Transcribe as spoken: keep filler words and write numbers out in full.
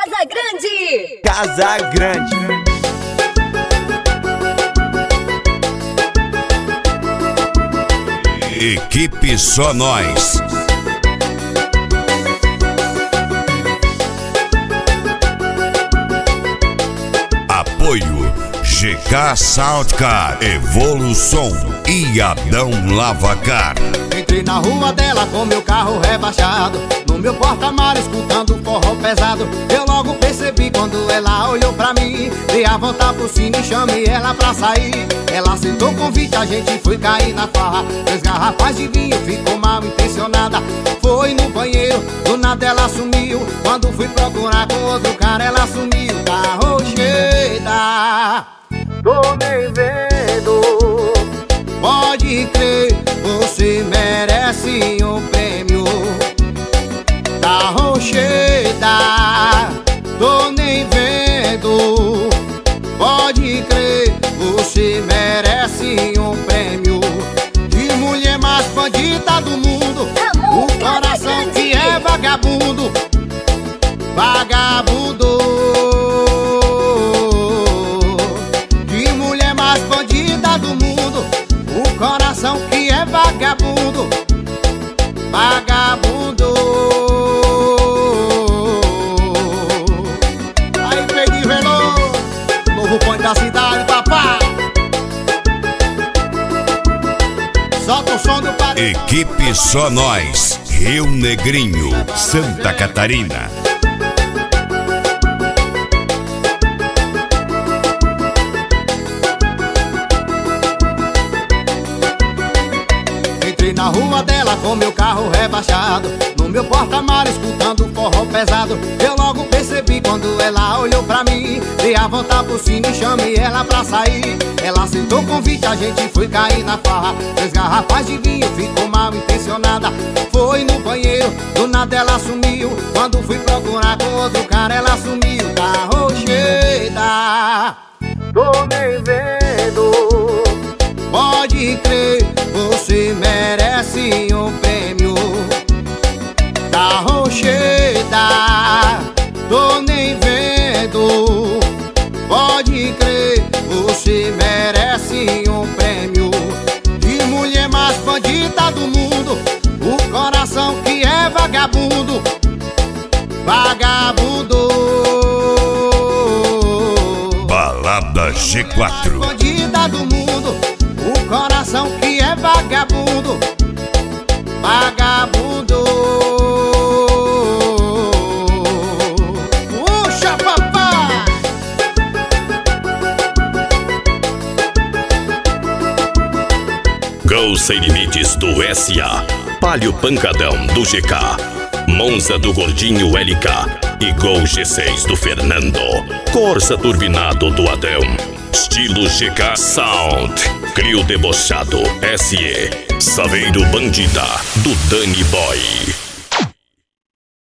Casa Grande. Casa Grande. Equipe Só Nós. Apoio G K Soundcar, Evolução e Adão Lavacar. Entrei na rua dela com meu carro rebaixado, no meu porta-malas escutando forró pesado. Eu logo percebi quando ela olhou pra mim, dei a volta por cima e chamei ela pra sair. Ela aceitou o convite, a gente foi cair na farra. Três garrafas de vinho, ficou mal intencionada. Foi no banheiro, do nada ela sumiu. Quando fui procurar com outro cara, ela sumiu. Tá rocheda, tô nem vendo. Pode crer, você merece um prêmio. Tá rocheda, tô nem vendo. Pode crer, você merece um prêmio. De mulher mais bandida do mundo, o coração que é vagabundo. Vagabundo. De mulher mais bandida do mundo, o coração que é vagabundo. Vagabundo. Aí, Pedro Veloso, novo ponto da cidade, papai. Solta o som do par... Equipe Só Nós, Rio Negrinho, Santa Catarina. Entrei na rua dela com meu carro rebaixado, no meu porta-malas escutando forró pesado. Eu logo percebi quando ela olhou pra mim, dei a volta por cima e chamei ela pra sair. Ela aceitou o convite, a gente foi cair na farra. Três garrafas de vinho, ficou mal intencionada. Foi no banheiro, do nada ela sumiu. Quando fui procurar com outro cara, ela sumiu. Tá rocheda, tô nem vendo. Pode crer, você merece um prêmio. Tá rocheda, tô nem vendo. Pode crer, você merece um prêmio. De mulher mais bandida do mundo, o coração que é vagabundo. Vagabundo. Balada G quatro. Bandida do mundo, o coração que é vagabundo. Vagabundo. Puxa, papai. Gol Sem Limites do S A, Palio Pancadão do G K, Monza do Gordinho L K e Gol G seis do Fernando, Corsa Turbinado do Adão, estilo G K Sound, Crio Debochado S E, Saveiro Bandida do Danny Boy.